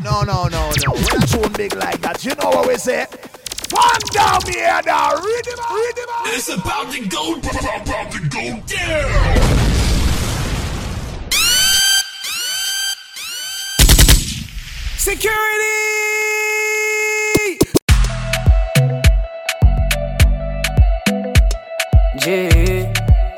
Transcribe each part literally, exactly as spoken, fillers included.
No, no, no, no. When I tune big like that, you know what we say? One down here now, rhythm, rhythm. It's about to go, about to go down. Security! Yeah.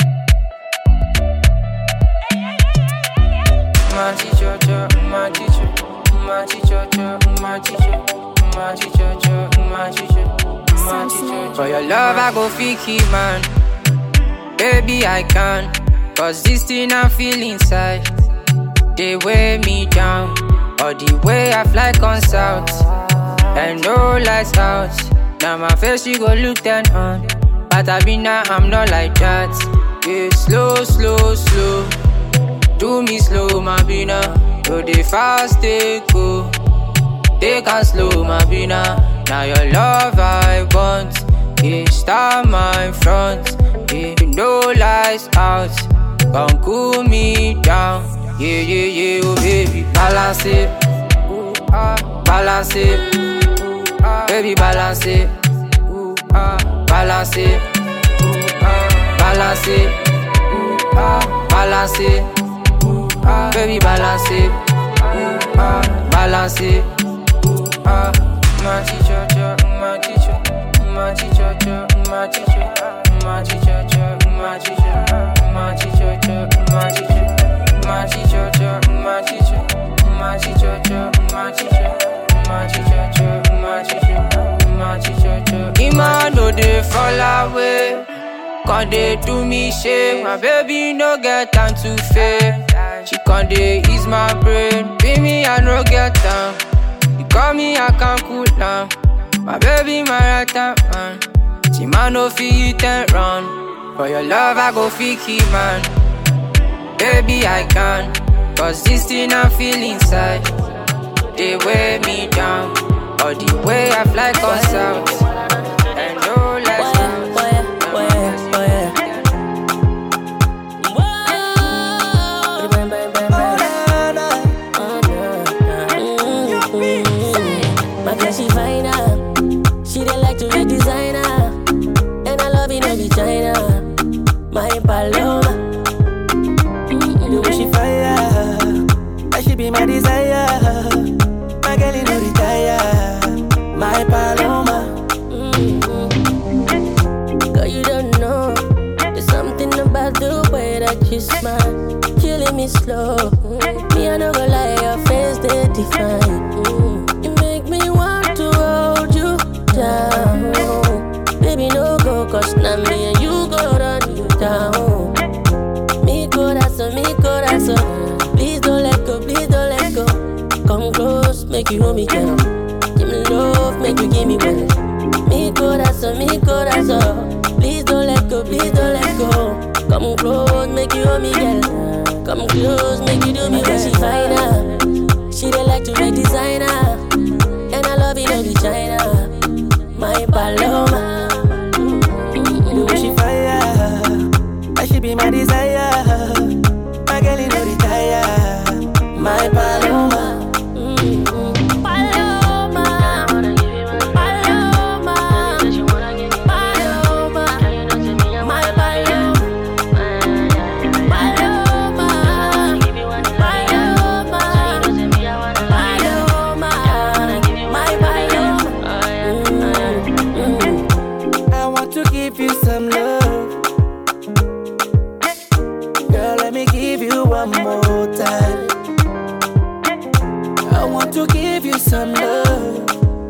My teacher, my teacher, my teacher, my teacher, my teacher, my teacher, my teacher. For your love, I go fiki, man. Baby, I can. Cause this thing I feel inside, they weigh me down. Or the way I fly on south, and no lights out. Now my face, you go look down on. But I be now, I'm not like that. Yeah, slow, slow, slow. Do me slow, my bina. Do the fast, take go. Take and slow, my bina. Now your love I want. Yeah, start my front. Yeah, no lights out. Come cool me down. Yeah, yeah, yeah, oh baby. Balance it. Balance it. Baby, balance it. Balance it. Balance it. Balance it. Baby, balance it. Balance it. My teacher, my teacher, my teacher, my teacher, my teacher, my teacher, my teacher, my teacher, my teacher, my teacher, my teacher, my teacher, my teacher, my teacher, my teacher. Ima no dey fall away. Can they do me shame? My baby no get time to fail. She can dey ease my brain. Baby, I no get time. You call me, I can't cool down. My baby, my right hand man. She man no fit and run. For your love, I go fiki, man. Baby, I can. Cause this thing I feel inside, they weigh me down. Or the way I fly on south, and no less. She fine, she don't like to be designer, and I love it every China. My Paloma, mm-hmm. The way she fire, that she be my desire. My girl, you know retire. My Paloma, mm-hmm. Girl, you don't know, there's something about the way that you smile, killing me slow. Mm-hmm. Me, I don't go lie, your face they define. Mm-hmm. Down. Baby, no go, cause now me and you go run you down. Me corazón, mi corazón. Please don't let go, please don't let go. Come close, make you hold me down. Give me love, make you give me well. Mi corazón, mi corazón. Please don't let go, please don't let go. Come close, make you hold me girl. Come close, make you do me well. She fine, she don't like to make designer, and I love it every China. My Paloma, mm-hmm. The way she fire, that she be my desire. My girl, you know retire. My Paloma, mm-hmm. Paloma, Paloma, Paloma, my Paloma, Paloma, Paloma, my Paloma. To give you some love, girl, let me give you one more time. I want to give you some love.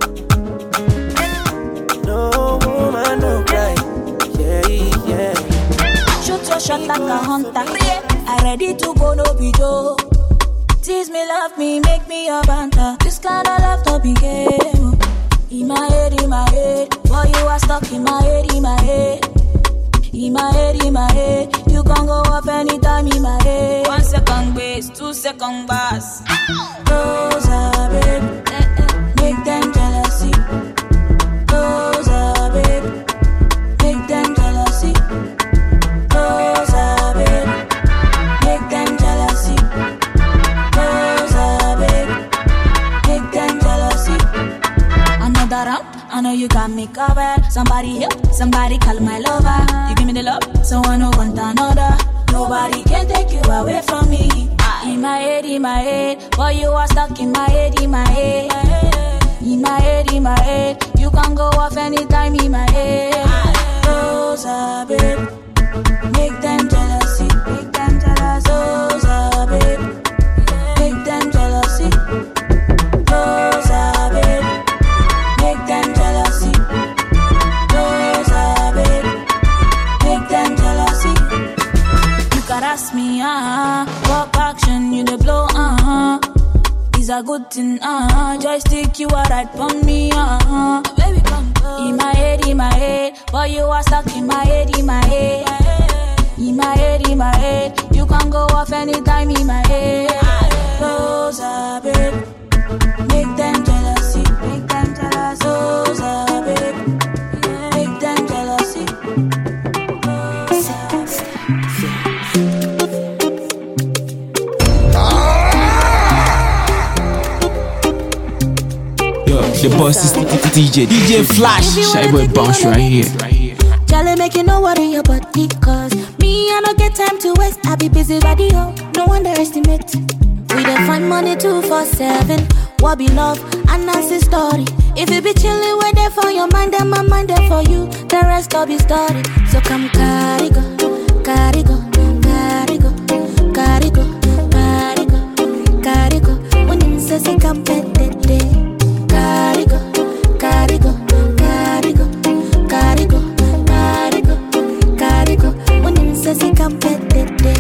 No woman, no cry. Yeah, yeah. Shoot your shot like a hunter. I ready to go, no be joke. Tease me, love me, make me your banter. This kind of love no be game. In my head, in my head, boy, you are stuck in my head, in my head. In my head, in my head, you can go up anytime in my head. One second base, two second bars. Rosa, babe, make them jealousy. Rosa, babe, make them jealousy. Rosa, babe, make them jealousy. Rosa, babe, make you got me covered. Somebody help, somebody call my lover. You give me the love, so I don't want another. Nobody can take you away from me. In my head, in my head, boy, you are stuck in my head, in my head. In my head, in my head, you can go off anytime in my head. Rosa, babe, make them jealousy, make them jealous. Rosa, babe, make them jealousy. Rosa, babe, make them jealousy. Rosa, babe, make them jealousy. You can ask me, uh-huh, walk action, you the blow, uh-huh. It's a good thing, uh-huh. Joystick, you are right for me, uh-huh. Baby, come close. In my head, in my head, boy, you are stuck in my head, in my head. In my head, in my head, you can go off anytime in my head. Rosa, babe, make them jealousy, make them jealous. Rosa, babe, make them jealousy. The boss is D J, D J Flash. Shy boy bounce right here. Charlie, make you no worry your body, cause me, I don't get time to waste. I be busy radio, no underestimate. We don't find money two for seven. What be love and Nancy story. If you be chilling, wait there for your mind, then my mind there for you. The rest will be story. So come carry go, carry go, carry go, carry go, carry go, carry go. When you say say come pet day. Carigo, carigo, carigo, carigo, carigo, carigo. When you say she come pet day.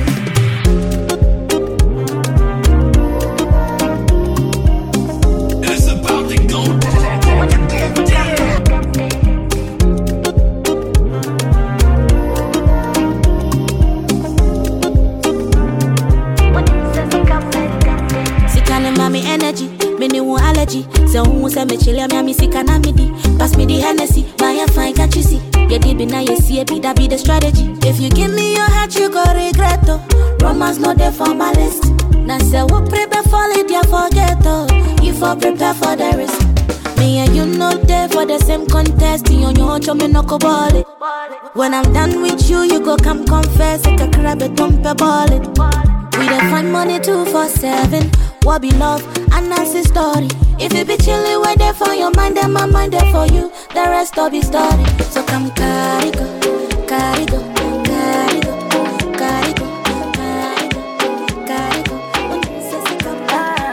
It's about to go down. She can't mommy energy. Me new allergy. So who say me chill, me me sick and me di. Pass me the Hennessy, buy a fine, can't you see? You deep in now you see it, be that be the strategy. If you give me your heart, you go regret oh. Romance not there for my list. Now say we prepare for it, you forget oh. You for prepare for the risk. Me and you know there for the same contest. You on your own, show me no go ball it. When I'm done with you, you go come confess. Like a crab, a dump a ball it. We don't find money two for seven. What be love and Nancy story. If you be chilling, wait there for your mind, then my mind there for you. The rest will be story. So come carry go, carry go, carry go, carry go, carry go, carry go. When you say say come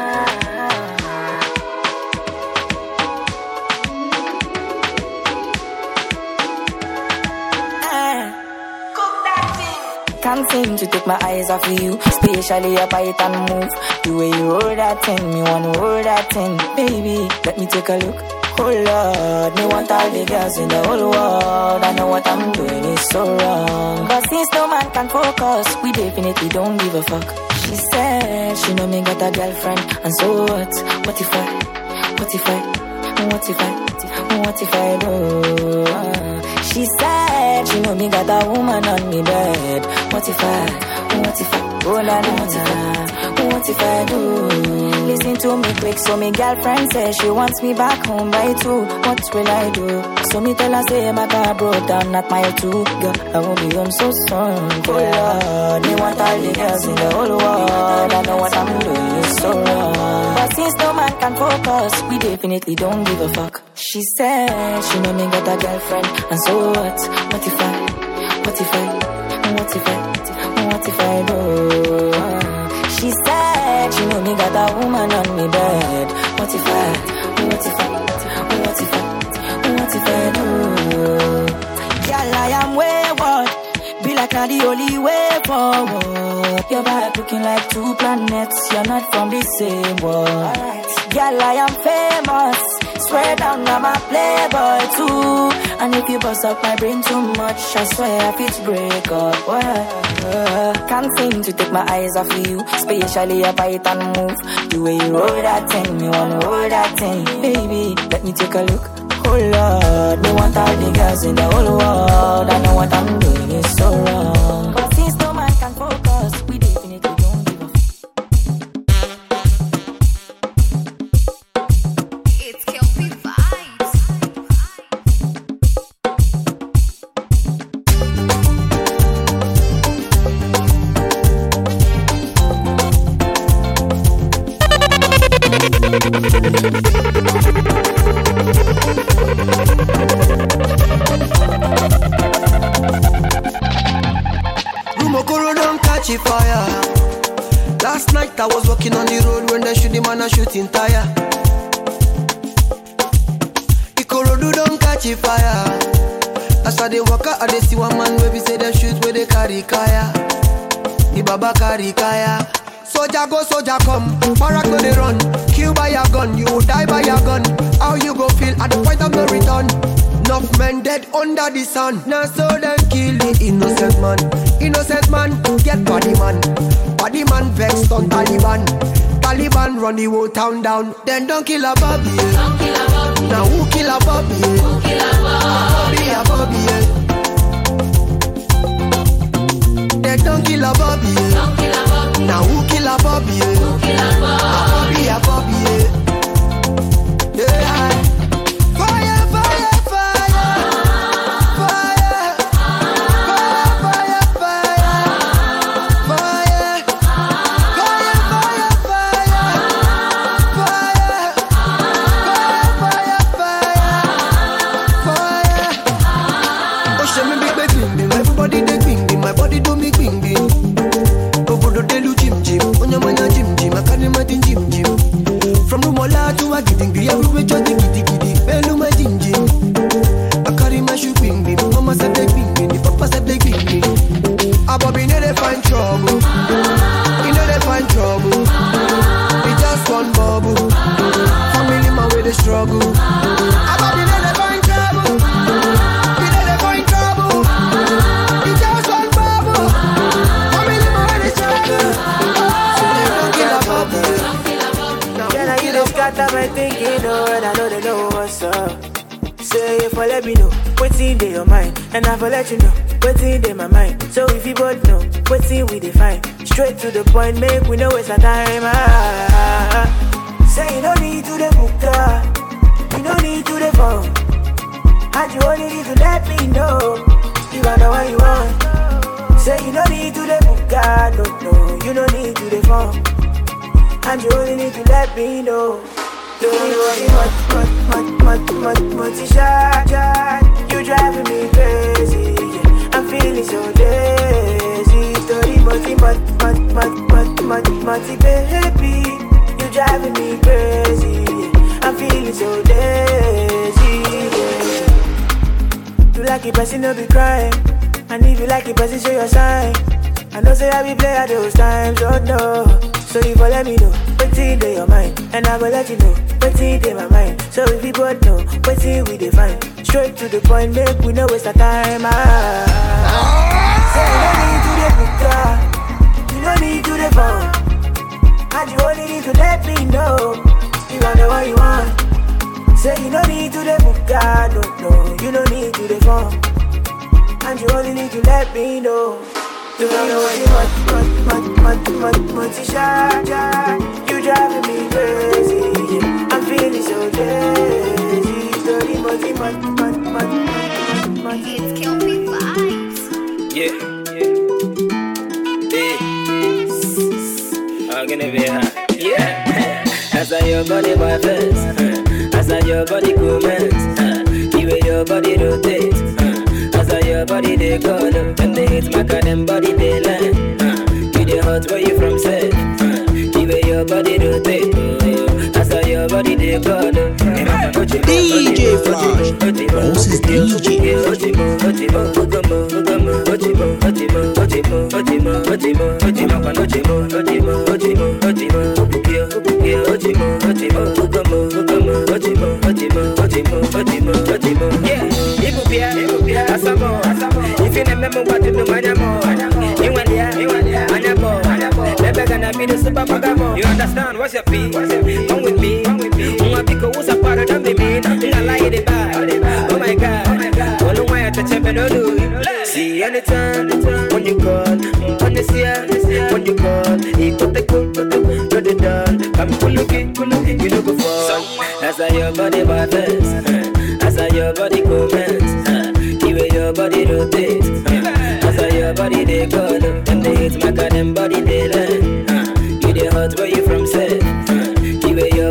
Can't seem to take my eyes off of you, especially your bite and move. The way you roll that thing, me wanna roll that thing. Baby, let me take a look. Oh Lord, me want all the girls in the whole world. I know what I'm doing is so wrong, but since no man can focus, we definitely don't give a fuck. She said she know me got a girlfriend, and so what? What if I, what if I, what if I, what if I do? Uh, she said she know me got a woman on me bed. What if I, what if I, oh la la, what if I, what if I do? Listen to me quick, so me girlfriend says she wants me back home by two. What will I do? So me tell her say my car broke down at mile two. Girl, I won't be home so soon. Oh Lord, me want all the girls in the whole world. I know what I'm doing is so wrong, but since no man can focus, we definitely don't give a fuck. She said she know me got a girlfriend, and so what? What if I, what if I, what if I, what if I do? Uh, she said she know me got a woman on me bed. What if I, what if I, what if I, what if I do? Girl, I am wayward, be like I'm the only way forward. Your vibe looking like two planets, you're not from the same world. Girl, I am famous, swear down I'm a playboy too. And if you bust up my brain too much, I swear I fit break up. Uh, can't seem to take my eyes off of you, especially your bite and move. The way you roll that thing, me wanna roll that thing. Baby, let me take a look. Oh Lord, me want all the girls in the whole world. I know what I'm doing is so wrong, but since no man can focus, we definitely don't give a fuck. It's Kelpie Vibes. Rumokoro don't catch a fire. Last night I was walking on the road when they shoot the man a shooting tire. Ikorodu don't catch a fire. As I dey walk out, I dey see one man where we say they shoot where they carry kaya. The baba carry kaya. Soldier go, soldier come. Barak no they run. Kill by your gun, you will die by your gun. How you go feel at the point of no return? Enough men dead under the sun. Now so them kill the innocent man. Innocent man, get body man. Body man vexed on Taliban. Taliban run the whole town down. Then don't kill a Bobby. Don't kill a Bobby. Now who kill a Bobby? Who kill a Bobby? A Bobby, yeah. Then don't kill a Bobby. Don't kill a Bobby. Now who kill a Bobby? Who kill a Bobby? A Bobby, a Bobby, yeah. Yeah. Fire, fire, fire. Fire. Fire, fire, fire. Fire. Fire, fire, fire. Fire. Fire, fire, fire. Oh, show me big big bing bing. Everybody they bing bing. My body do me bing bing. Obodo they do jim jim. Onya manya jim jim. I carry my tin jim jim. From Rumola to a gidding, be everywhere just the giddy giddy. Belu my jim jim. I carry my shoe bing bing. Mama said they bing bing. The papa said they bing bing. A Bobby know they find trouble. You know they find trouble. We just one bubble. Family man with the struggle. A Bobby know they find trouble. You know they find trouble. We just one bubble. Family man with the struggle. So they don't kill a Bobby. Can I get this scatter my thinking, oh, and I know they know what's up. Say if I let me know, what's in your mind, and I will let you know, what's in my mind. So if you both know, what's in we define, straight to the point, make we know it's a time. Ah, say you don't need to the book, you don't need to the phone, and you only need to let me know, you are the one you want. Say you don't need to the book, no, no, you don't need to the phone. And you only need to let me know. Don't you worry much, much, much, much, much, much, shot, shot. You driving me crazy, yeah. I'm feeling so lazy. Don't you worry much, much, much, much, much, much, baby. You driving me crazy, yeah. I'm feeling so lazy, yeah. You like it, but you no be crying. And if you like it, but you show your sign. I know say I be play at those times, oh no. So you go let me know, what's in your mind, and I go let you know, what's in my mind. So if you both know, what's in we define, straight to the point, make we know it's the time. Ah. Say you don't need to the book, you don't need to the phone, and you only need to let me know, you are the one you want. Say you don't need to the book, no, no, you don't need to the phone, and you only need to let me know. You know what, much, much, much, much, much, shot, shot. You driving me crazy, yeah. I'm feeling so lazy. Dirty, much, much, much, much, much, much. It's Kill Me Vibes. Yeah, yeah. Hey, I'm gonna be high. Yeah. As I your body my first, as I your body comments, the way your body rotates. As I your body they call up, when they hit my car, them body they line. Uh, you the hot where you from set, uh, the way your body rotate. Uh, as I your body they call up, D J Flash, boss is D J. Yeah, Asamo, if you remember what you do, Manamo, you went there, you went there, Manamo, never gonna be the super Pagamo. You understand? What's your fee? Come with me, come with me. Uma Pico was a part of them, they mean, I like it back. Oh my god, oh no, why I touch up and do. See, anytime, when you call, when you see her, when you call, he put the cook, put the done. Come pull looking, pull looking, you look for. As I your body matters, as I your body comments, the way your body rotates, as I your body they call up, and they hit my god and body they learn. You the hot where you from set, the way your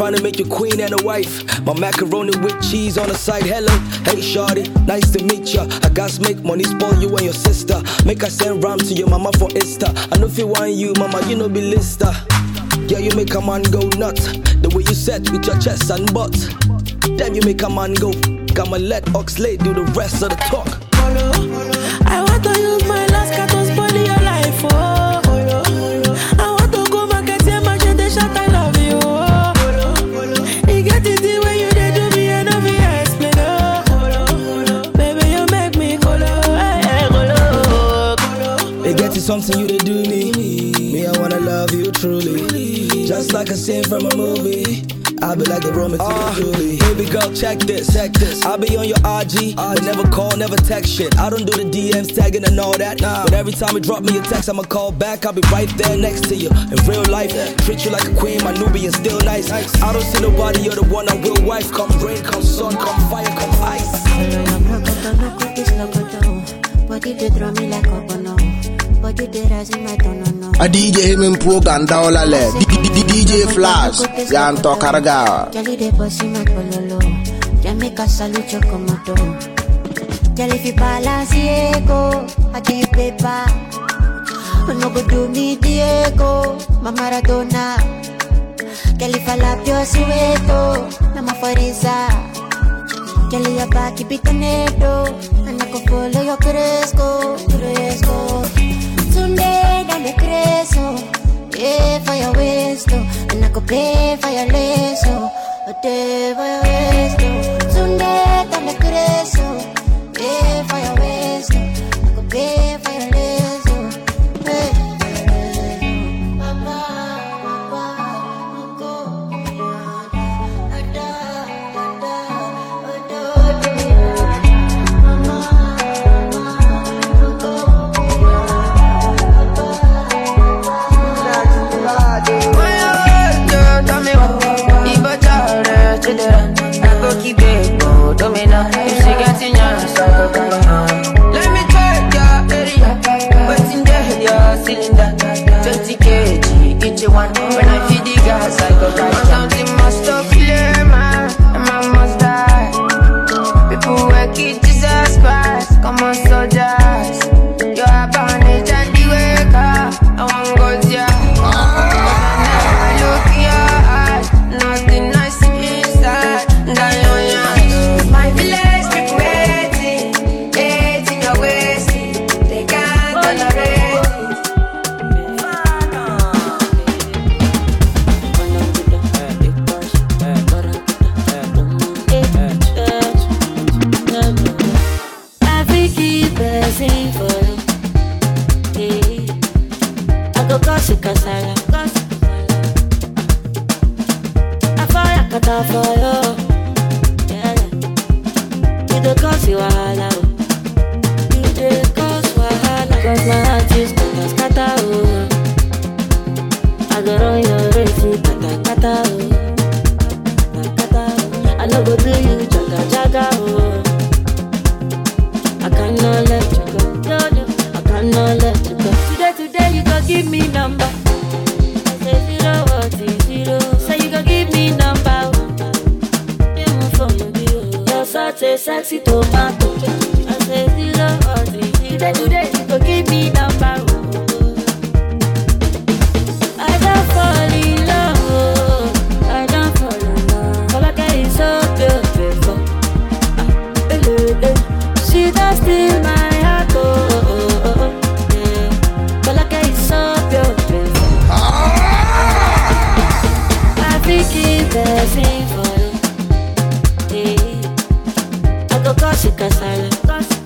trying to make you queen and a wife. My macaroni with cheese on the side. Hello, hey shawty, nice to meet ya. I got to make money, spoil you and your sister. Make I send ram to your mama for Insta. I know if you want you, mama, you know be lister. Yeah, you make a man go nuts. The way you set with your chest and butt. Damn, you make a man go. I'ma let Oxlade do the rest of the talk. I want to use my last card to spoil your life, oh. I want to go market and match the shot, I love you, oh. You get it the way you did do me and of you explain, oh. Baby, you make me colo, hey, colo. They get it something you to do me. Me, I wanna love you truly. Just like a scene from a movie. I'll be like the Roman to uh, the Julie. Baby girl, check this, check this. I'll be on your R G, but never call, never text shit. I don't do the D Ms, tagging and all that. Nah. But every time you drop me a text, I'ma call back. I'll be right there next to you. In real life, treat you like a queen, my Nubian still nice. I don't see nobody, you're the one I will wife. Come rain, come sun, come fire, come ice. A D J him in Puganda all ale. D J Flash, Yanto Karagawa. Jali de posima pololo, Jamaica salucho como tú. Jali fi palaciego, aquí pepa. No go do me Diego, ma Maradona. Jali fala pio sueto, na mafariza. Jali ya baki pitanedo, anako polo yo cresco, cresco. Tunde dale creso. Pay for your waste, and I could pay for your lasso. A day for your waste, Sunday on the creso. Pay for your waste, I could pay for your lasso. Hey, Papa, Papa, go, Ada, Ada, keep it, go, domina. If she gets in your soul, let me check your area. What's in there, your cylinder? twenty kilograms, each one. When I feed the gas, I go right. Something must stop clear, man. And I must die. People work it, Jesus Christ. Come on, soldiers. You're a bandage and the waker. I want go to ya. I look in your eyes. Nothing nice inside. My village people waiting, waiting your waist. They can't tolerate I think keep pressing for you. I go cause you cause I like I fire cut off for you. You cause you wahala, you dey cause wahala. Cause my heart is kata kata oh. I go run your race, kata kata oh, kata kata oh. I no go do you jaga jaga oh. I cannot let you go, no no. I cannot let you go. Today today you go give me number. I say zero what is zero. Say you go give me number. Such a sexy tomato. I say zero or zero. Today, today, you go give me number. I don't fall in love. I don't fall in love. All I get is so beautiful. She does steal my heart. Oh, yeah. All I get is so beautiful. I think it's the same for you. Cause you cause I love.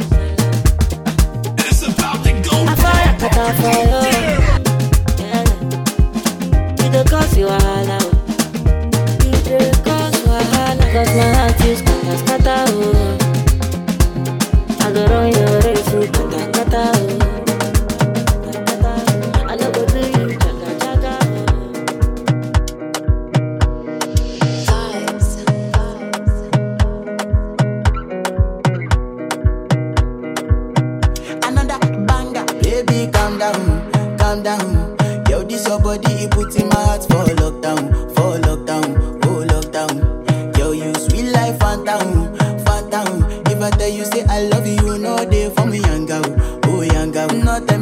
It's about to go I fire cut off for you. Yeah. You don't cause you wahala. You don't cause wahala. Cause my heart is kata kata oh. I go run your race, kata kata oh. Kata kata. I no go do you jaga jaga calm down, calm down. Yo, this your body, it puts in my heart for lockdown, for lockdown, oh lockdown.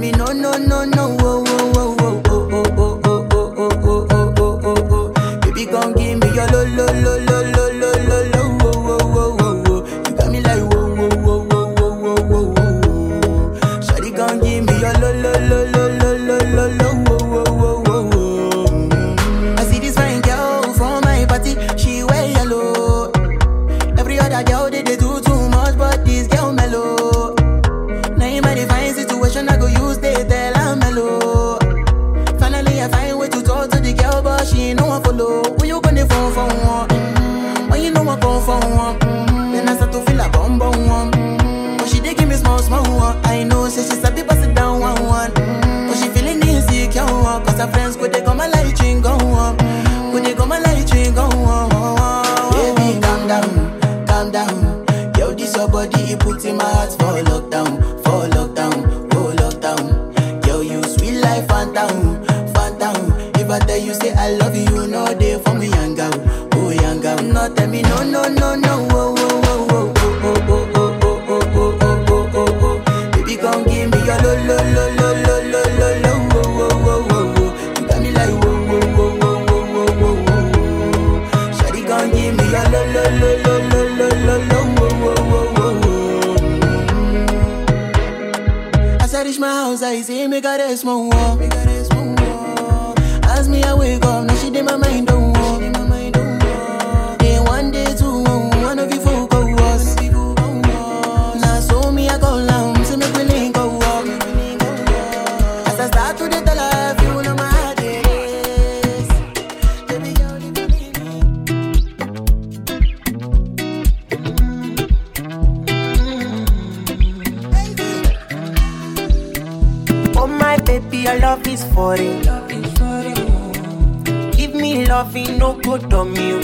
me no, no, no, no. Oh, oh, oh, oh, oh, oh, oh, oh, oh, oh, oh, oh, oh, oh. Baby, gon' give me your lo, lo, lo, lo, lo, lo, lo, lo. Oh, oh, oh, oh, oh. You got me like whoa, whoa, whoa, whoa, whoa, whoa, whoa. Shawty gon' give me your lo, lo, lo, lo, lo, lo, lo, lo. Oh, oh, oh, oh, oh. I see this fine girl from my party, she wear yellow. Every other girl they, they do too much, but this girl mellow. Now in my divine situation, I go use they tell I'm mellow. Finally I find way to talk to the girl, but she ain't no one follow. Who you gonna phone for one? Mm-hmm. When you know I come for one, mm-hmm. Then I start to feel a bum bum one. Mm-hmm. But she dey give me small small one. I know, say she sabi pass it down one one. Mm-hmm. But she feeling insecure, cause her friends could they come and light ring go on. Could they come and light ring go on. Baby, calm down. Calm down, yo, this your body, it puts in my heart for lockdown, for lockdown, oh lockdown. Yo, you sweet life, phantom, phantom. If I tell you, say I love you, you know they for me, young girl, oh young girl. No, tell me, no, no, no, no, oh, oh, oh, oh, oh, oh, oh, oh, oh, oh, oh, oh, oh, oh. Baby, gon' give me your lo, lo, lo, lo, lo, lo, lo, lo, oh, oh, oh, oh, oh. You got me like, whoa, whoa, whoa, whoa, whoa, whoa, whoa, whoa. Shawty gon' give me your lo, lo, lo, lo, lo. As I reach my house, I see me got a small wall. As me I wake up, now she did my mind don't walk. Day one, day two, one of you folk go was. Now so me I go down, see me willing go walk. As I start to tell her, you know my heart is. Baby girl, you believe me. Oh my baby, your love is for it. Give me loving, no good on me.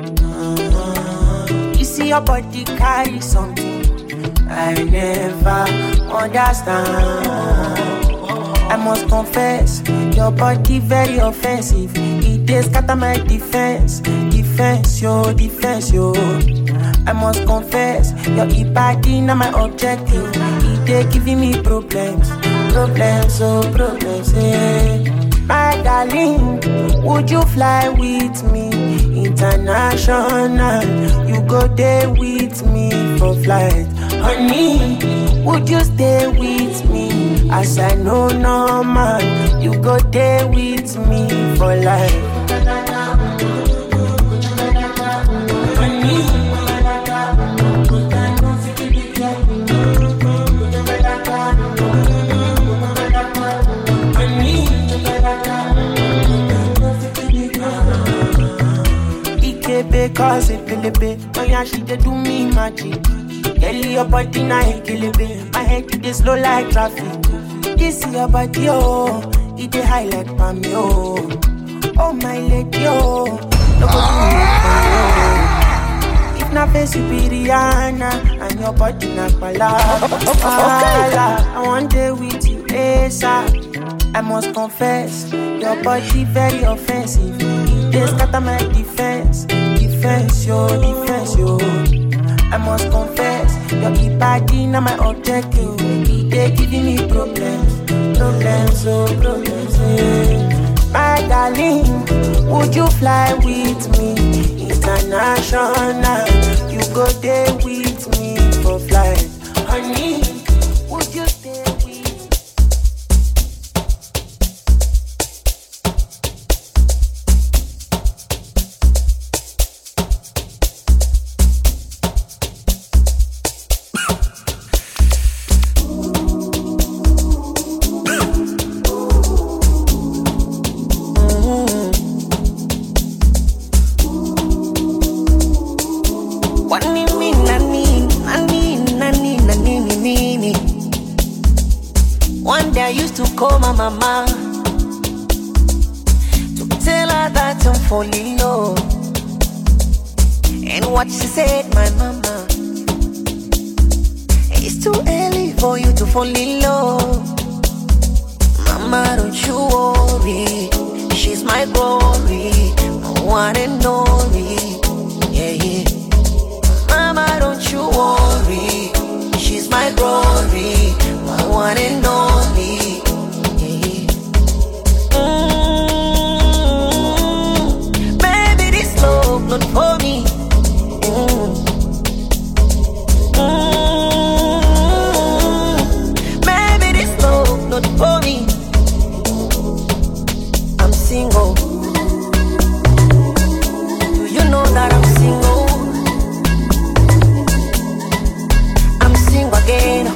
You see your body carry something I never understand. I must confess, your body very offensive. It is scatter my defense, defense, yo, defense, yo. I must confess, your body not my objective. It is giving me problems, problems, oh problems, yeah. My darling, would you fly with me international? You go there with me for flight. Honey, would you stay with me? As I know normal, you go there with me for life. Honey, because it feel it, oh yeah, she dey do me magic. Girl, your body na kill it, my head it dey slow like traffic. This your body, oh, it dey high like palm, oh. Oh my lady, oh, no go do me for you. If na face you be Rihanna, and your body na palava. I want day with you, ASAP. I must confess, your body very offensive. It dey scatter my defense. Defense, yo, defense, yo. I must confess, your body not my objective. They giving me problems, problems, oh, problems, yeah. My darling, would you fly with me international? You go there with me for flight. Honey, would you stay with me? Call my mama to tell her that I'm falling low. And what she said, my mama, it's too early for you to fall in love. Mama, don't you worry, she's my glory, my one and only. Yeah, yeah. Mama, don't you worry, she's my glory, my one and only. Mm. Mm. Maybe this love not for me. I'm single. Do you know that I'm single? I'm single again.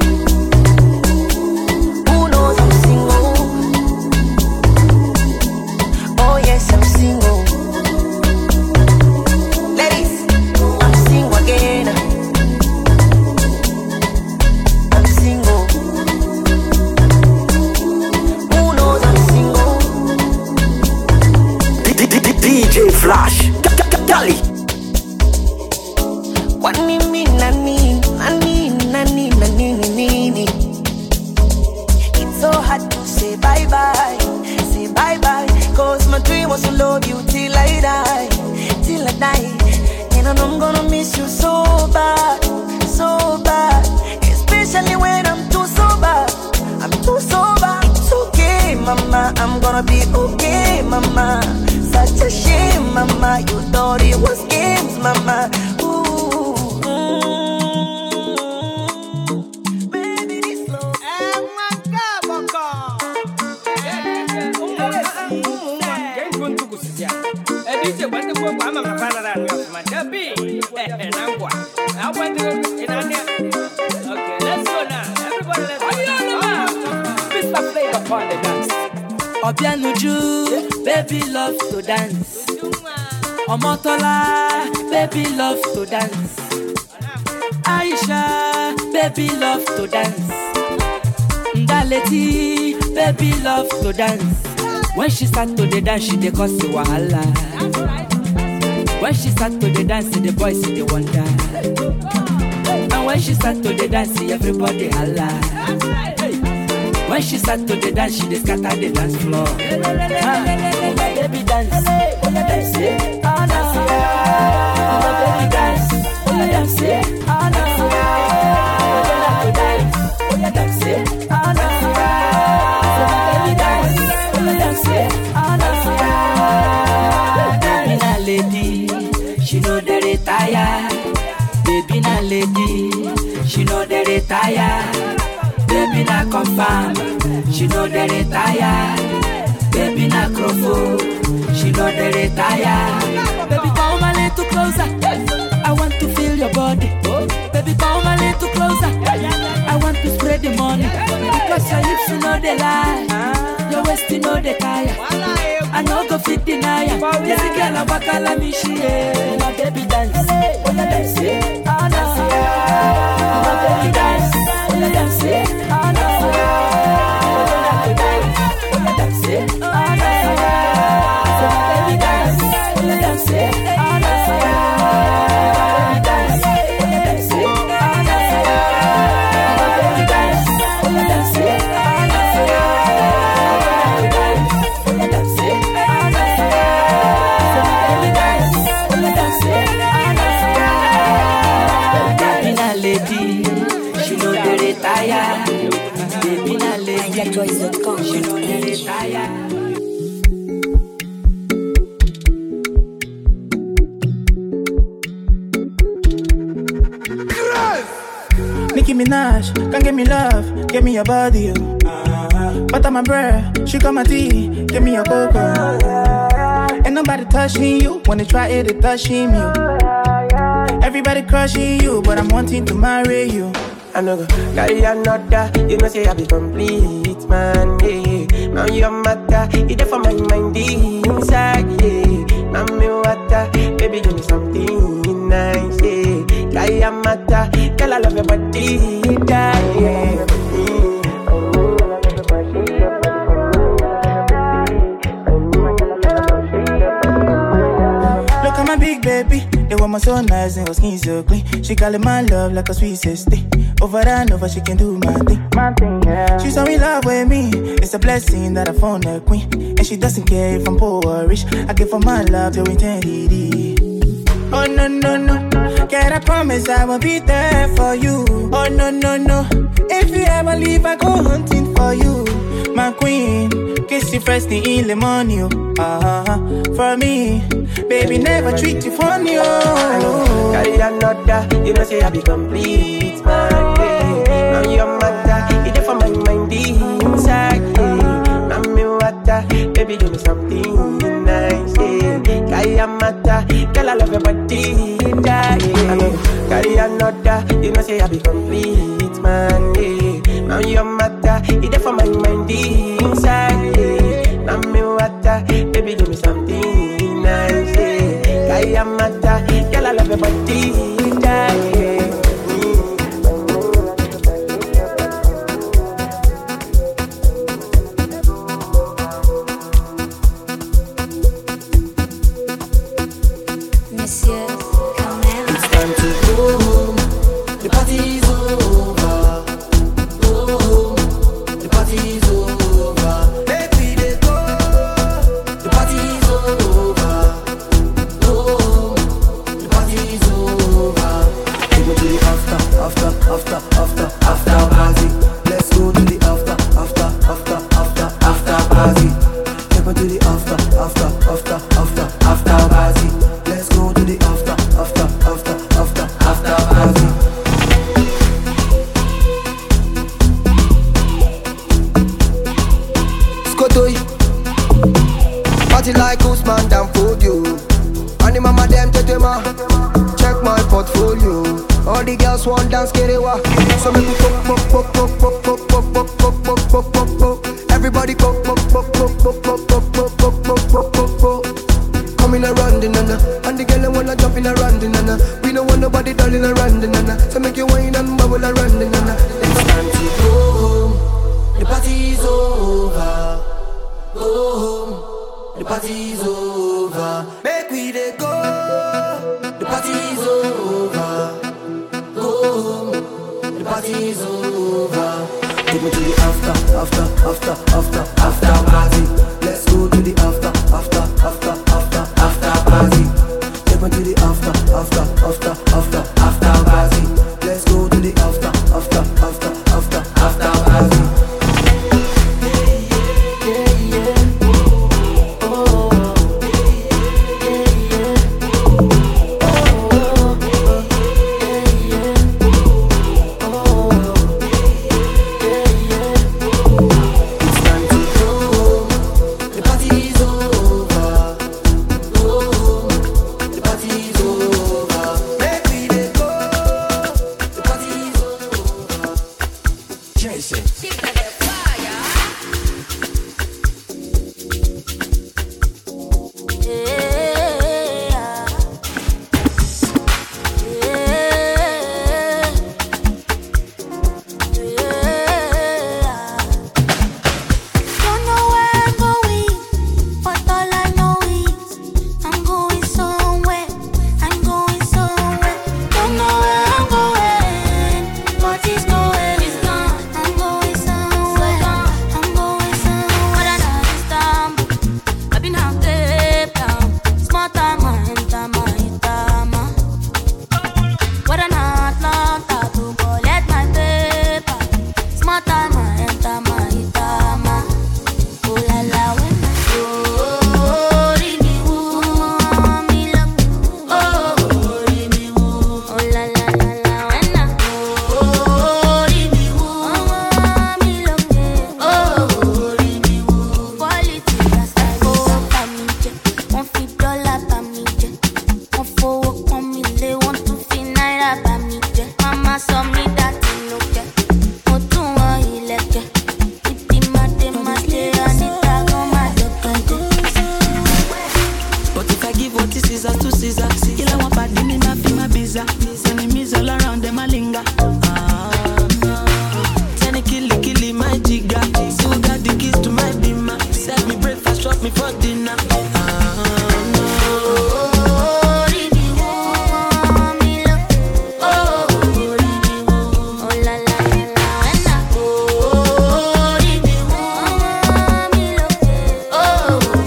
Who knows I'm single? Oh yes, I'm single. Ladies, I'm single again. I'm single. Who knows I'm single? D J Flash, Cali. What me mean, nani, nani, nani, nani, nani. It's so hard to say bye bye, say bye bye. Cause my dream was to love you till I die, till I die. And I know I'm gonna miss you so bad, so bad. Especially when I'm too sober, I'm too sober. It's okay, mama, I'm gonna be okay, mama. Such a shame, mama, you thought it was games, mama. Ooh, mm. Baby, this love. Okay, let's go now. Everybody, let's go. Mister Flavor upon the dance. Obianuju, baby love to dance. Omotola, baby love to dance. Aisha, baby love to dance. Ndaleti, baby love to dance. When she start to the dance, she dey cause the wahala. When she start to the dance, the boys see the wonder. And when she start to the dance, everybody holla. When she start to the dance, she dey scatter the dance floor. Ah, oh my baby dance, oh my dance, oh no. Oh my baby dance, oh my dance, oh no. Oh my dance, oh my dance, oh no. So my baby dance, oh my dance, oh no. Baby na lady, she know the retire. Baby na lady, she know the retire. Baby na confirm, she know the retire. Baby na crofo, she know the retire. Baby come a little closer, I want to feel your body. Baby come a little closer, I want to spread the money. Because your hips you know they lie, your waist you know they tire. I know go fit deny ya. This girl a wakala me she eh. My baby dance, oh yeah dance, oh no. My baby dance, oh yeah dance, oh no. Oh yeah dance, oh no. So my baby dance, oh yeah dance, oh no. Baby dance, oh yeah dance, oh no. My baby dance, oh yeah dance, oh no. Lady, she know the retire. Baby na lady, she know the retire. Nicki Minaj, come give me love, give me your body, yo. Butter my bread, sugar my tea, give me your cocoa. Ain't nobody touching you, when they try it, they touching you. Everybody crushing you, but I'm wanting to marry you. I know go carry another, you know say I be complete, man, yeah. Now your matter, it there for my mind inside, yeah. Now me water, baby give me something nice, yeah. Carry a matter, girl I love your body, yeah. Look at my big baby, they want my so nice and her skin so clean. She calling my love like a sweet sister. Over and over, she can do my thing. My thing, yeah. She's so in love with me. It's a blessing that I found a queen. And she doesn't care if I'm poor or rich. I give her my love to eternity. Oh no, no, no. Girl, But I promise I will be there for you. Oh no, no, no. If you ever leave, I go hunting for you. My queen, kiss you first thing in the morning. Uh-huh. For me, baby, never treat you funny. Oh, carry another, you know say I be complete, man. Yeah. Now you're matter, it's for my mind inside. Yeah. Now me water, baby, give me something nice. Yeah. Carry a matter, girl, I love your body. Yeah. Carry another, you know say I be complete, man. Yeah. Now you're matter, it's for my mind inside. Yeah. Now me water, baby, give me something nice. Yeah. Carry a matter, girl, I love your body. Yeah.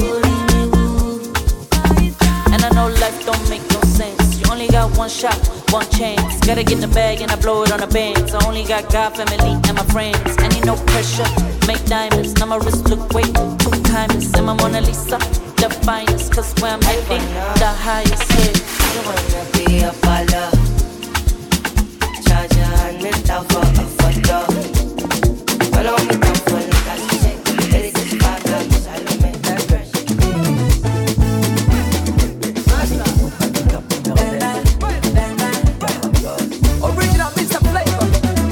one shot. one chance. Gotta get the bag and I blow it on the bands. I only got God, family, and my friends. I need no pressure, make diamonds. Now my wrist look way too timeless. And my Mona Lisa, the finest. Cause where I'm heading, the highest hit. You wanna be a baller, charge a hundred down for a photo. Follow me down for the cash check. Let it just back up, cause I don't make that pressure. Original Mister Flavor.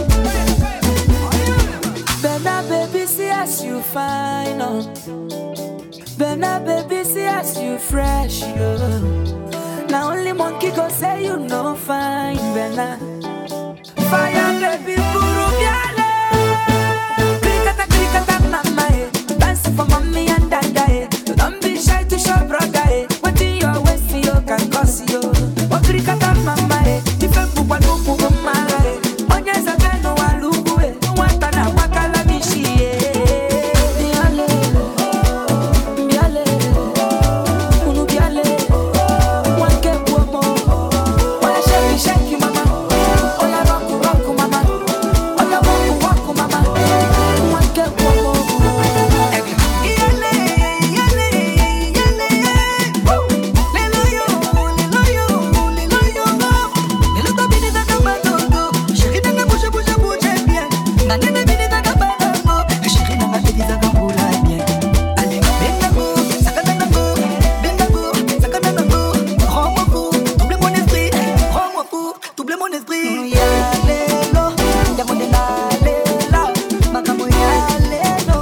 Benna baby, see as you fine, oh. Benna baby, see as you fresh, oh. Now only monkey go say you no fine, Benna. Fire baby, puru biale. Krikata krikata mama, eh. Dancing for mommy and dada, eh. Don't be shy to show brother, eh. What in your waist you can cause you. What krikata mama, eh. Ifembu kwa lupu mama, eh. Onyeza beno wa lugu, eh. Wanta na wakala mishi, eh. Biale, biale, unu biale. Wanke buomo, oya shake shake mama. Oya roku roku mama. Oya waku waku mama. Wanke buomo. Iale, iale, iale. Woo! Lelo yo, lelo yo, lelo yo. Lelo to bini da kabalogo. Chérie nanga bouge bouge bouge bien. Nane bini da kabalogo. Chérie nanga bini da kabula bien. Allez, bengago, sakanago, bengago, sakanago. Rends-moi fou, double mon esprit. Rends-moi fou, double mon esprit. Ya lelo, ya mon la lela. Makamo ya lelo.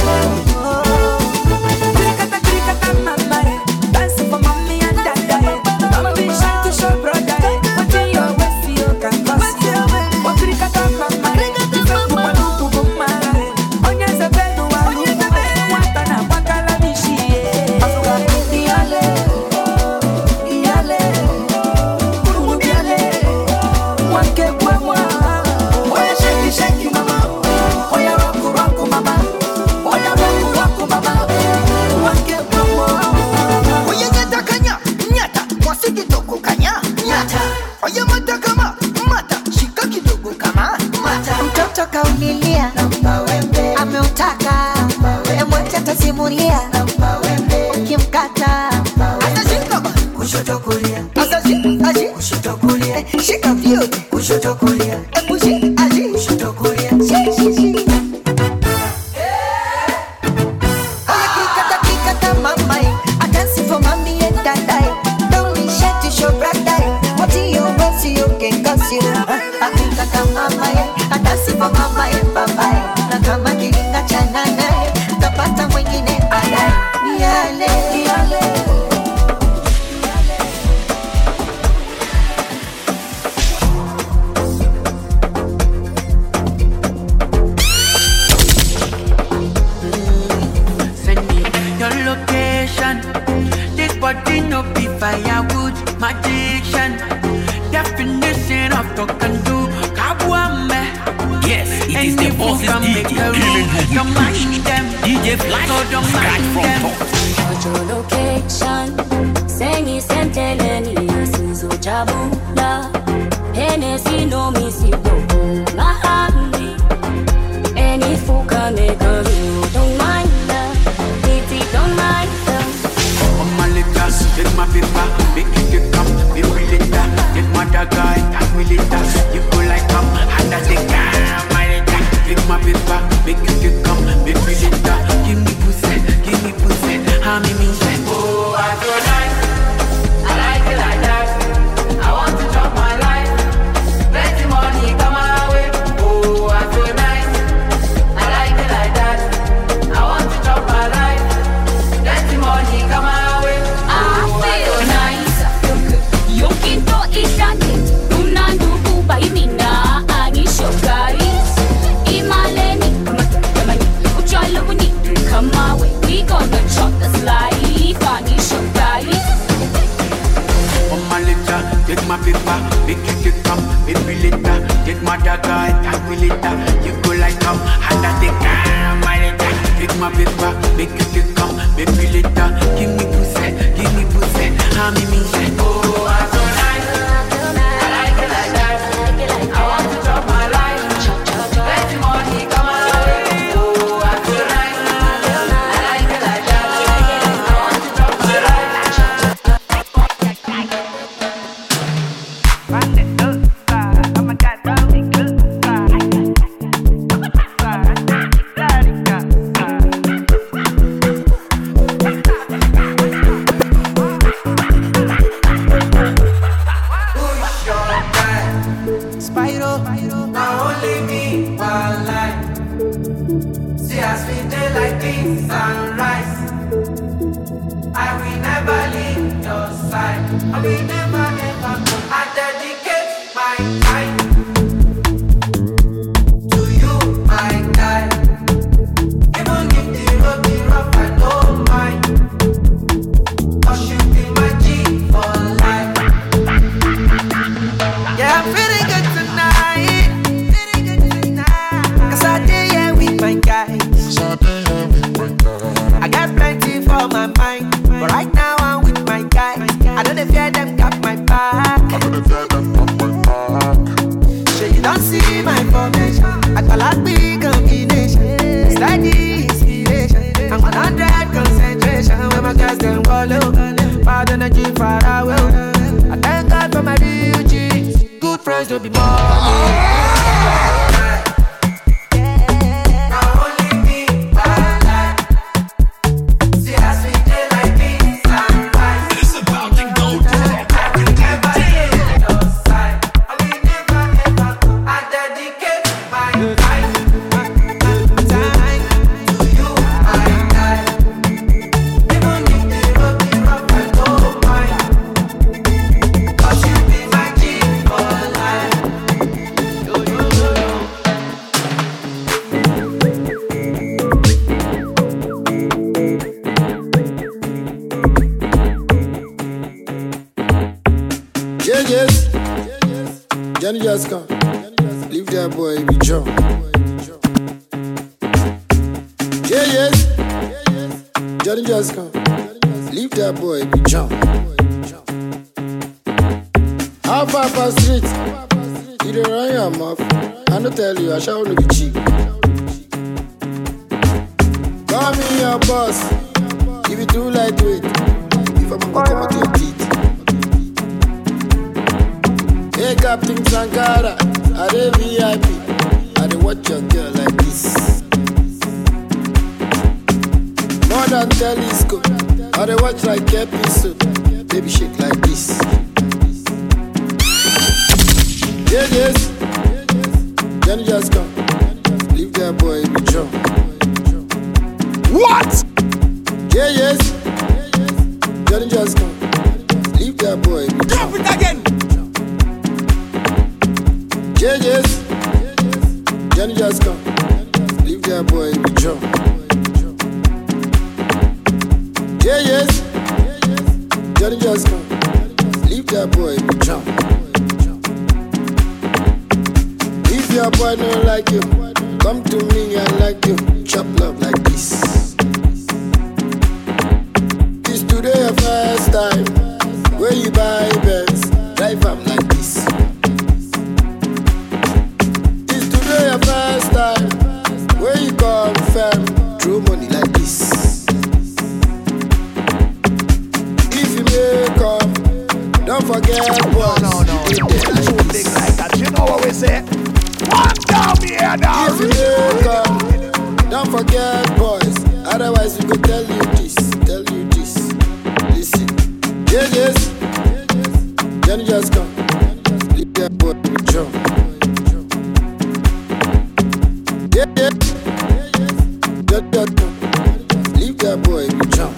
Krikata krikata mama, eh. Dancing for mommy and dada, eh. Don't be shy to show brother, eh. What in your waist you can cause you. What krikata mama, eh. Ifembu kwa lupu mama, eh. Onyeza beno wa lupu, eh. Wanta na wakala mishi, eh. Iale, iale, unu biale. Wanke kwa mwa. Oya shake shake mama. Oya roku roku mama. Oya roku roku mama. Wanke kwa mwa. Oye nyata kanya, nyata, mwasi kidogo kanya, nyata. Oye mata kama, mata, shika kidogo kama, mata. Mtoto kaulilia, ameutaka, emwacha atasimulia, ukimkata Atashika ba, kushoto kulia. Atashika, aji, kushoto kulia. Shika vyote, kushoto kulia. Epushi, aji, kushoto kulia. Shi, shi, shi. Oye kikata, kikata mama, eh. I dance for mommy and dada, eh. Don't be shy to show brother, eh. What in your waist you can cause you. I kikata mama, eh. I dance for mama and papa, eh. Na kama kiringa cha nana, eh. Tapata mwingine baadaye. Yale, yale. Send me your location. This body no be firewood magician. Definition of talk and do. Kabwame. Yes, it is the boss's D J, killing you. Don't mind them. D J Flash, So don't scratch mind from them. top. Your location, sengi senteleni asizo chabula. Hennessy no misi boko mahali. Any fuka make a rule, don't mind them. Titi don't mind them. Oh my little, take my paper, make it come, be later. Take my dagger, and we later. You go like come, and I take my little. Take my paper, make it come, be later. Give me pussy, give me pussy, how me mean say. Oh, I feel nice, I like it like that. I want to chop my life, plenty money come my way. Oh, I feel nice, I like it like that. I want to chop my life, plenty money come my way. I feel nice. Yokinto ishani, tunandugu baimina anisho guys. Imaleni, kamani, uchalo wuni, come my way. We gonna chop this life anisho guys. Oh my little, take my paper, make it come, baby later. Take my dagger, and we later. You go like come, and I take my little. Take my paper, make it come, baby later. Give me pussy, give me pussy, how me mean say. Oh, I so nice, I like it Spyro. Now only me, one life. See us we day like this sunrise. I will never leave your side. I will never ever go. I dedicate my time to you, my guy. Even if the road be rough, I don't mind. Cause you be my G for life. Yeah, I'm feeling good tonight. Feeling good tonight. Cause I did yeah with my guys. I got plenty for my mind. But right now I'm with my guy. I don't fear them got my back. I don't fear them got my back. So you don't see my formation. I call out big combination. Steady inspiration. I'm one hundred concentration. When my girls them follow. Bad energy far away. I thank God for my real G's. Good friends don't be more. Johnny just come. Leave that boy be John. Yeah, yes. Johnny just come. Leave that boy be John. How far past street? You don't run your mouth. I don't tell you, I shall not be cheap. Call me your boss. If you too lightweight, if I'm gonna come out your teeth. Hey, Captain Sankara, I dey V I P. I dey watch your girl like this. More than telescope, I dey watch like episode. Baby shake like this. Yeah, yes. Johnny just come. Leave that boy be John. What? Yeah, yes. Johnny just come. Leave that boy be John. Drop it again. Yeah, yes. Johnny just come. Leave that boy be John. Yeah, yes. Johnny just come. Leave that boy be John. If your boy don't like you, come to me, I like you. Chop love like this. It's today your first time. Where you buy Benz, drive am like this. Your first time, where you confirm, throw money like this. If you may come, don't forget boys. No, no, no, no. Too big like that. You know what we say? One down here now. If you may come, don't forget boys. Otherwise we go tell you this, tell you this. Listen, yeah, yes. Then just come. Leave that boy with John. Yeah, yeah, yeah, yeah. Leave that boy be John.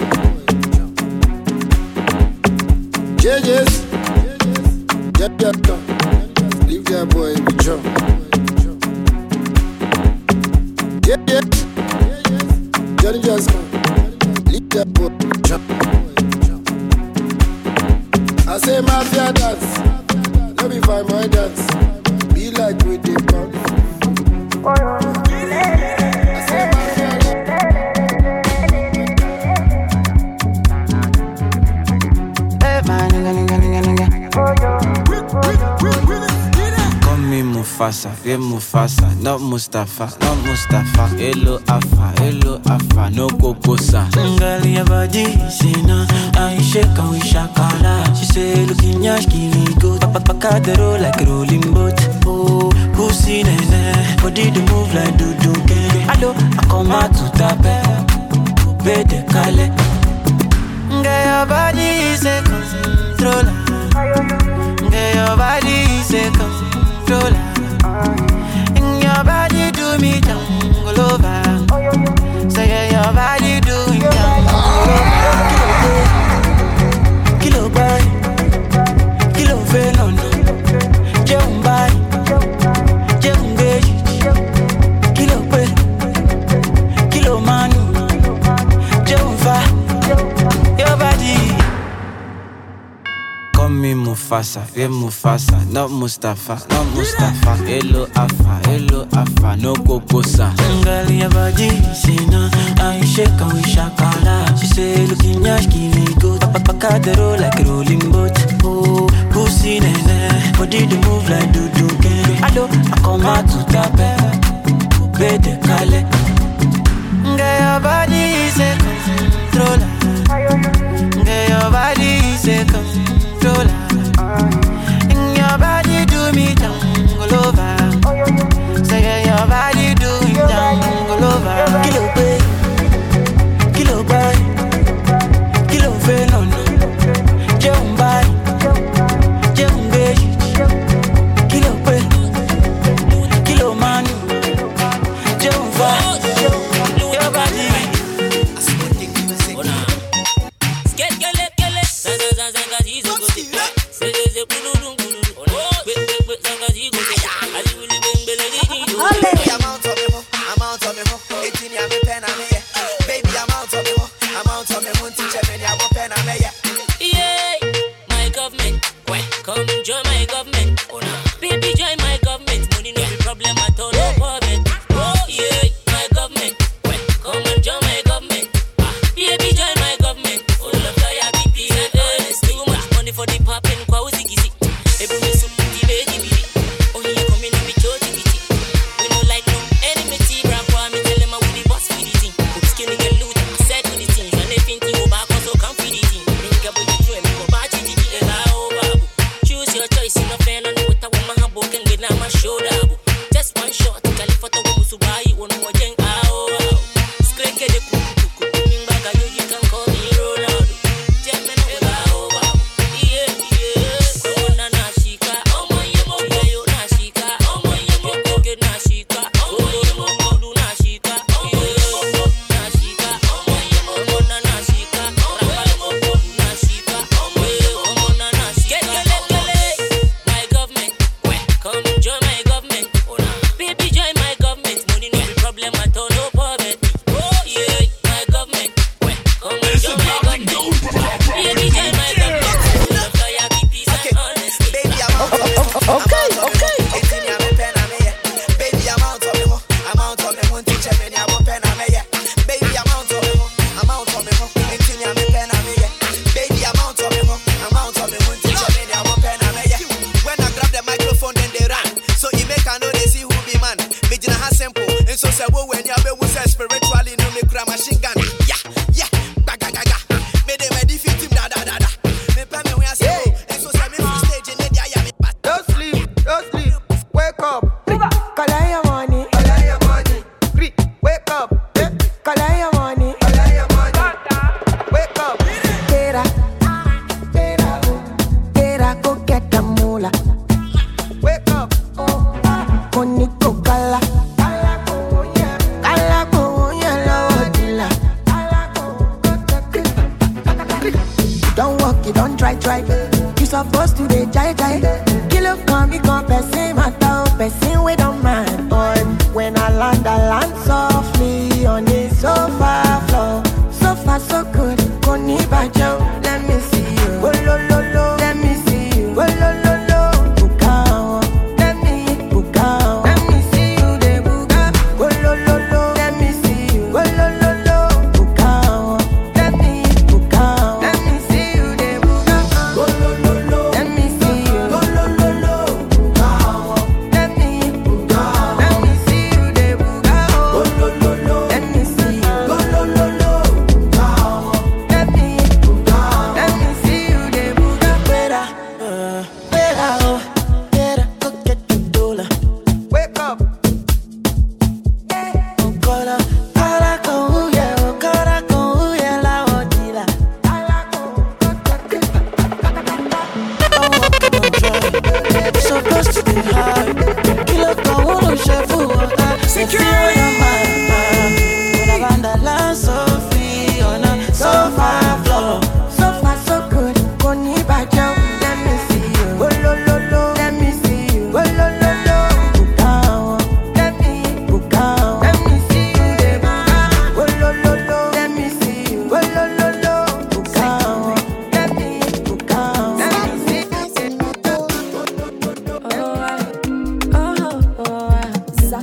Yeah, yes, yeah, yeah. Leave that boy be John. Yeah, yeah, Johnny just come. Leave that boy be John. I say mafia dance, no be fine my dance. Be like with the pump. Mufasa, yeah Mufasa, not Mustafa, not Mustafa. Hello Afa, hello Afa, no Kokosa. Girl, your body, say no, I shake and we shakala. She say, looking yash, give me good. Papa paka the roll like a rolling boat. Oh, pussy nene, body to move like do do can. Hello, I come out to tape, coupe de kale. Girl, your body is a controller. Girl, your body is a controller. Mufasa, feel Mufasa, not Mustafa, not Mustafa. Hello Alpha, hello Alpha, no Kokosa. Girl, your body, say no, I shake and we shakala. She say, looking yash, kill it good. Papa the roll like a rolling boat. Oh, pussy nene, body the move like do do get. Hello, I come out to tap it, bede kale. Girl, your body is a controller. Girl, your body is a controller. And your body do me jungle over. Say your body do me jungle over. Kilo pay, kilo buy, kilo venom. Jump buy, jump pay. Kilo pay, kilo man. Jump buy, your body.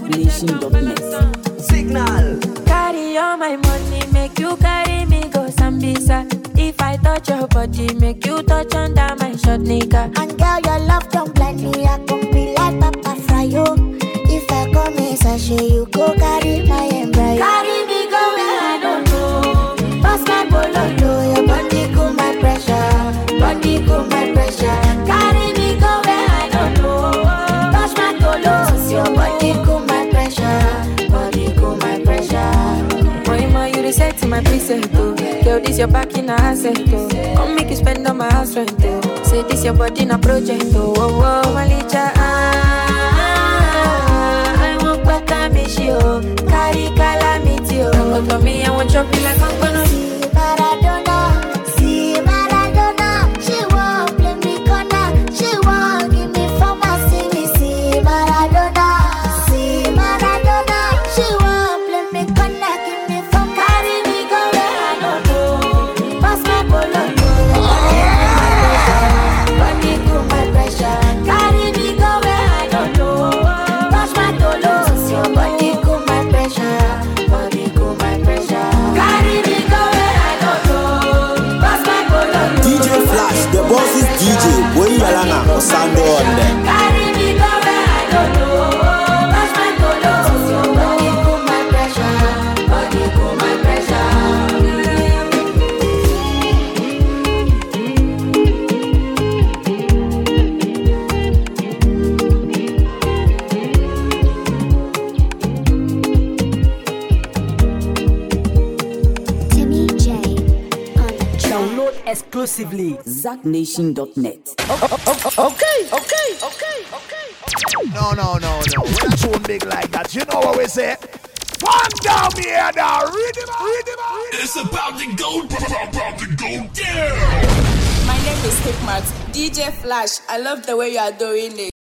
Nation dot net. Signal. Carry all my money, make you carry me go Sambisa. If I touch your body, make you touch under my short nigga. And girl, your love don't blind me, I can be like Papa Fryo. If I come in sachet, you go carry my embryo. Carry me go where I don't know. Pass my bololo, your body cool my pressure. Body cool my pressure. Carry me go where I don't know. Touch my tolos, your body cool my pressure. Body cool my pressure. Boy, ma, you reset my preset, oh. Girl, this your back in a asset, oh. Come make you spend on my house rent, oh. Say this your body in a project, oh. Oh, oh, Malicha, ah, ah, I want what miss you, carry calamity, oh. Come to me, I want chopping like I'm gonna see Maradona, see Maradona. She won't play me corner, she won't give me pharmacy. Me see Maradona, see Maradona. She won't play me corner, give me pharmacy. Carry me go where I don't know. Pass my bololo, body cool my pressure. Carry me go where I don't know. Touch my tolos, your body cool my pressure. Body cool my pressure. Carry me go where I don't know. Pass my bololo. D J Flash, the boss is D J. Boy Yalana, Osando on them. Carry me go where I don't know. Touch my tolos, your body cool my pressure. Body cool my pressure. Download exclusively Zack Nation dot net. Okay, okay, okay, okay. No, no, no, no. We're not too big like that. You know what we say? One down here, now. Rhythm, rhythm, rhythm. It's about to go, about to go down. My name is Hikmat. D J Flash, I love the way you are doing it.